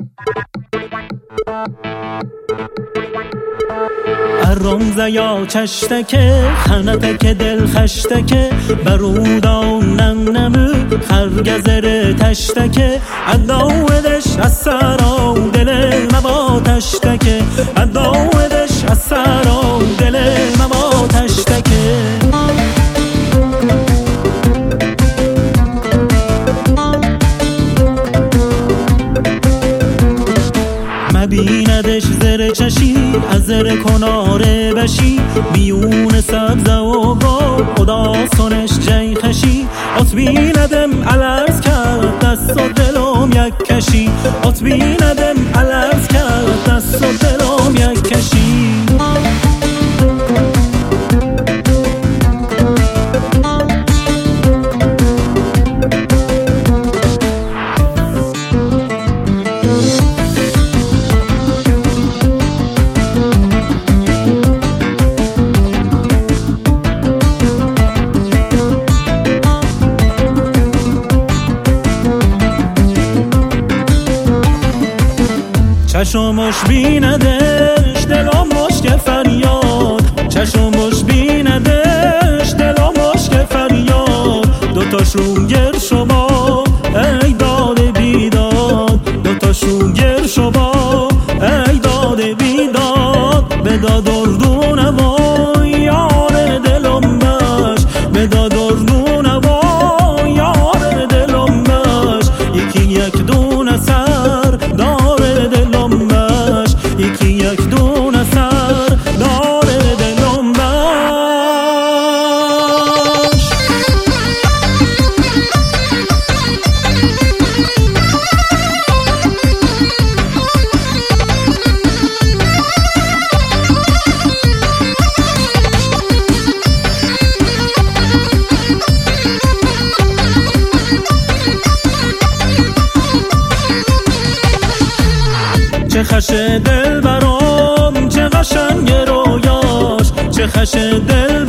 ارم یا چشتکه خنتک دل خشتکه برودان نم نمو خرگزر تشتکه اداودش از سرا دل مبا تشتکه اداودش از سرا دل مبا تشتکه مبیندش زر چشی از زر کناره بشی بیون سبزه و گل خدا سنش جی خشی ات بیندم الارز کرد دست و دلم یک کشی ات بیندم الارز کرد دست و دلم یک کشی چشمش بیندش دلم مشک فریاد چشمش بیندش دلم مشک فریاد دوتاش رو گر شما ای داد بیداد دوتاش رو گر شما ای داد بیداد بداد اردونه و یار دلم بش بداد اردونه و یار دلم بش یکی یک دونه سر داره دلم بش یکی یک دونه سر داره دلم بش چه خش دل برام چه قشنگ رویاش چه خش دل